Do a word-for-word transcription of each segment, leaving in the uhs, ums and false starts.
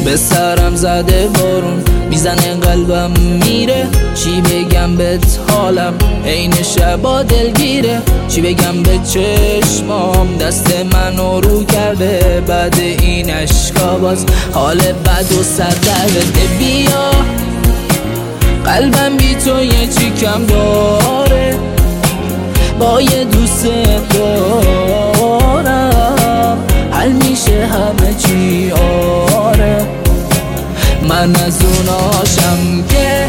به سرم زده بارون میزنه قلبم میره. چی بگم بهت حالم عین شبا دلگیره. چی بگم به چشمام دست منو رو کرده. بعد این عشقا باز حال بد و سر درده. بیا قلبم بی تو یه چی کم داره. با یه دوست دارم حل میشه همه چی آره. من از اوناشم که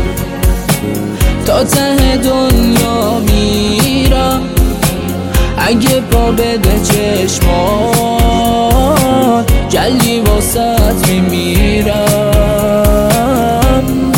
تا ته دنیا میرم. اگه پا بده چشمات جلی واسط میمیرم.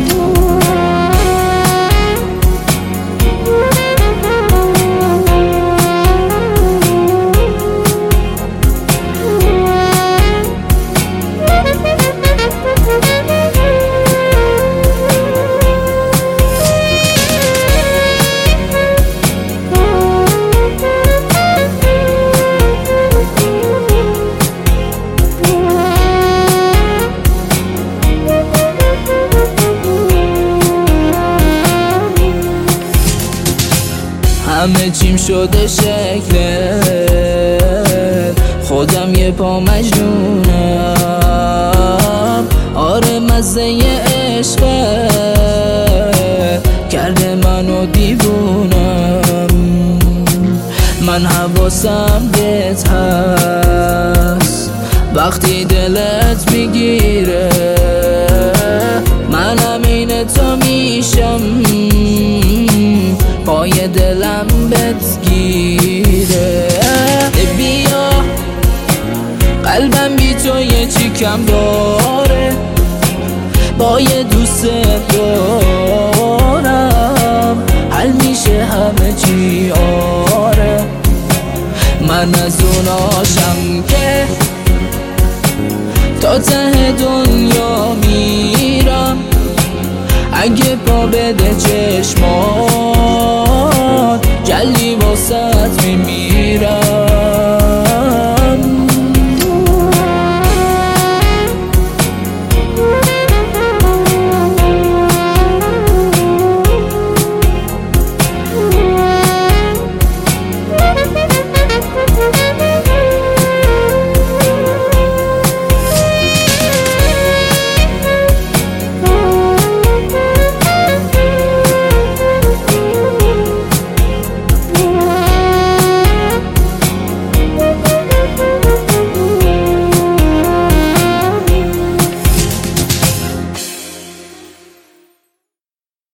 همه چیم شده شکله خودم یه پا مجنونم. آره مزه عشقه کرده منو دیوونم. من حواسم بهت هست وقتی دلت میگیره. منم این تو میشم پای دلم بهت گیره. بیا قلبم بی تو یه چی کم داره. با یه دوست دارم حل میشه همه چی آره. من از اوناشم که تا ته دنیا میرم. اگه پا بده چشمات جلی واسط میمیرم.